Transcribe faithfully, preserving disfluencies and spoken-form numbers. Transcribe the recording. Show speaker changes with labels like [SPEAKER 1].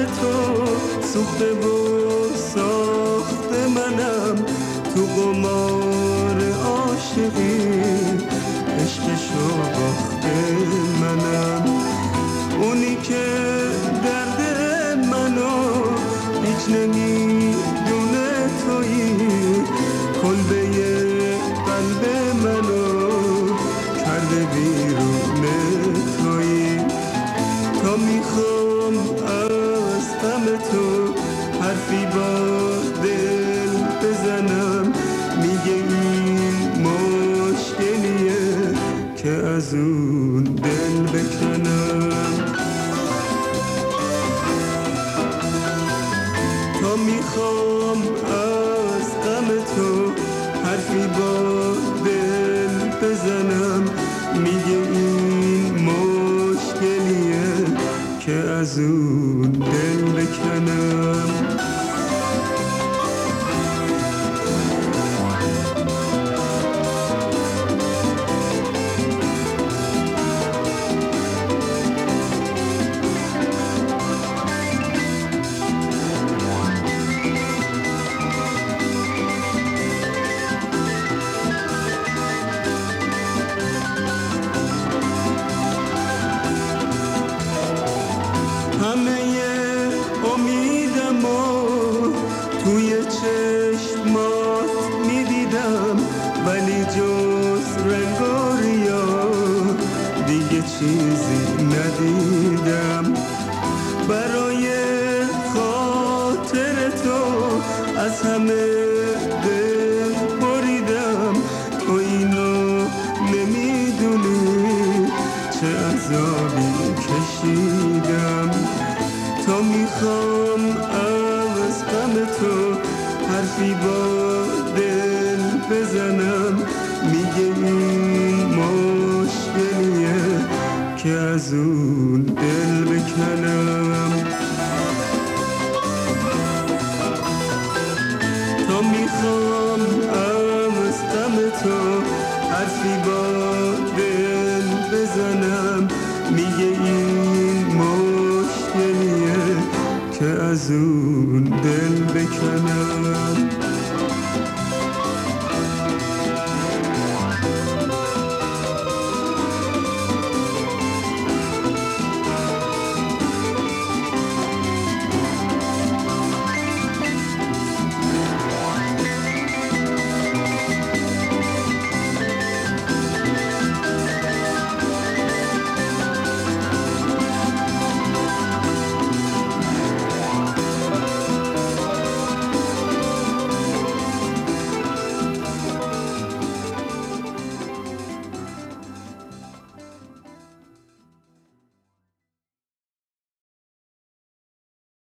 [SPEAKER 1] تو سوخته و ساخته منم، تو قمار عاشقی عشقشو باخته منم. اونی که درد منو هیچ نمیدونه تویی، کلبه قلب منو کرده بیرون تویی. تا میخوام از غم تو حرفی با دل بزنم، میگه این مشکلیه که از اون دل بکنم. تا میخوام از غم تو حرفی با دل بزنم، میگه این مشکلیه که از اون دل بکنم. همه امیدمو توی چشمات میدیدم، ولی جز رنگ و ریا دیگه چیزی ندیدم. برای خاطر تو از همه دل بریدم، تو اینو نمیدونی چه عذابی کشیدم. تا میخوام از غم تو حرفی با دل بزنم، میگه این مشکلیه که از اون دل بکنم. تا میخوام از غم تو حرفی با دل بزنم، میگه این مشکلیه که از اون دل بکنم.